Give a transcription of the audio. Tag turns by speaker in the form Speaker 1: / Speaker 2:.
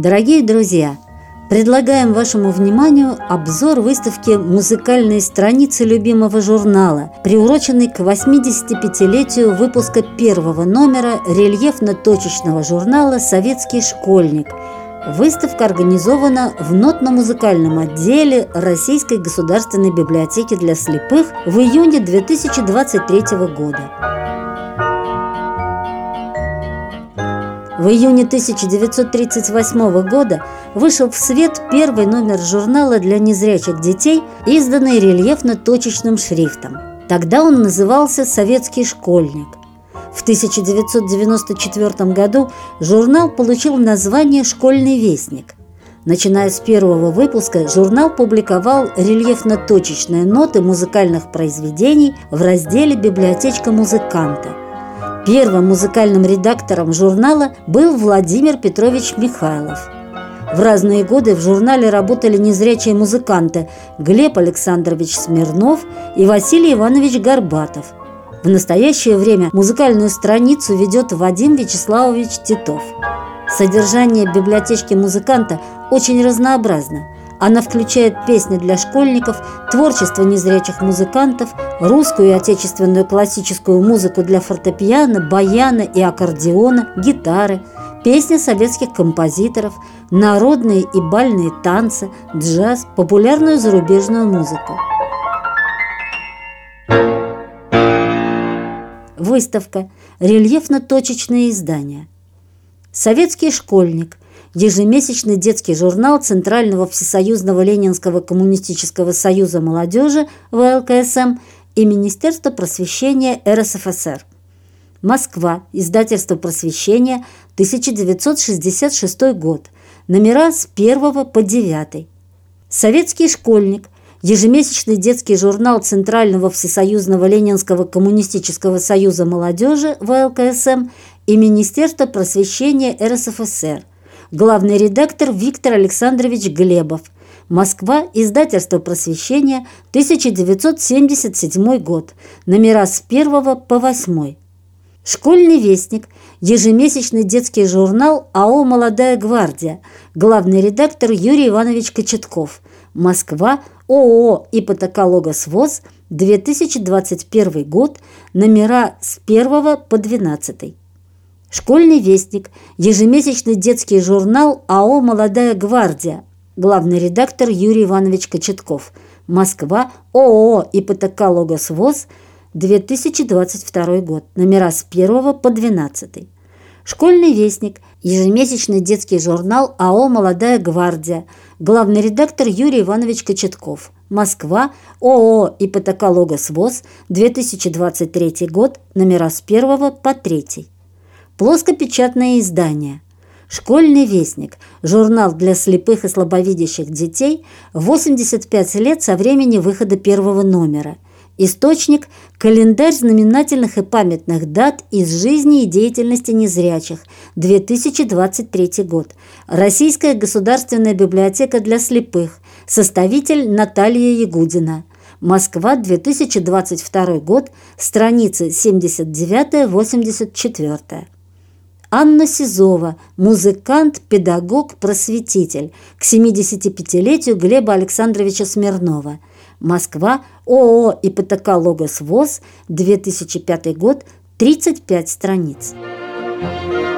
Speaker 1: Дорогие друзья, предлагаем вашему вниманию обзор выставки «Музыкальные страницы любимого журнала», приуроченный к 85-летию выпуска первого номера рельефно-точечного журнала «Советский школьник». Выставка организована в нотно-музыкальном отделе Российской государственной библиотеки для слепых в июне 2023 года. В июне 1938 года вышел в свет первый номер журнала для незрячих детей, изданный рельефно-точечным шрифтом. Тогда он назывался «Советский школьник». В 1994 году журнал получил название «Школьный вестник». Начиная с первого выпуска, журнал публиковал рельефно-точечные ноты музыкальных произведений в разделе «Библиотечка музыканта». Первым музыкальным редактором журнала был Владимир Петрович Михайлов. В разные годы в журнале работали незрячие музыканты Глеб Александрович Смирнов и Василий Иванович Горбатов. В настоящее время музыкальную страницу ведет Вадим Вячеславович Титов. Содержание библиотечки музыканта очень разнообразно. Она включает песни для школьников, творчество незрячих музыкантов, русскую и отечественную классическую музыку для фортепиано, баяна и аккордеона, гитары, песни советских композиторов, народные и бальные танцы, джаз, популярную зарубежную музыку. Выставка. Рельефно-точечные издания. «Советский школьник» – ежемесячный детский журнал Центрального всесоюзного Ленинского коммунистического союза молодежи ВЛКСМ и Министерства просвещения РСФСР. Москва. Издательство «Просвещение», 1966 год. Номера с 1 по 9. «Советский школьник» – ежемесячный детский журнал Центрального всесоюзного Ленинского коммунистического союза молодежи ВЛКСМ и Министерства просвещения РСФСР. Главный редактор Виктор Александрович Глебов. Москва. Издательство «Просвещение», 1977 год. Номера с 1 по 8. «Школьный вестник» – ежемесячный детский журнал АО «Молодая гвардия». Главный редактор Юрий Иванович Кочетков. Москва. ООО «Ипотека-Логосвоз», 2021 год. Номера с 1 по 12. «Школьный вестник» – ежемесячный детский журнал АО «Молодая гвардия». Главный редактор Юрий Иванович Кочетков. Москва. ООО «Ипотека-Логосвоз», 2022 год. Номера с 1 по 12. «Школьный вестник» – ежемесячный детский журнал АО «Молодая гвардия». Главный редактор Юрий Иванович Кочетков. Москва. ООО «Ипотека-Логосвоз», 2023 год. Номера с 1 по 3. Плоскопечатное издание. «Школьный вестник» – журнал для слепых и слабовидящих детей, 85 лет со времени выхода первого номера. Источник – календарь знаменательных и памятных дат из жизни и деятельности незрячих, 2023 год. Российская государственная библиотека для слепых. Составитель Наталья Ягудина. Москва, 2022 год. Страницы 79-84. Анна Сизова, музыкант, педагог, просветитель, к 75-летию Глеба Александровича Смирнова. Москва. ООО «Ипотека-Логосвоз», 2005 год, 35 страниц.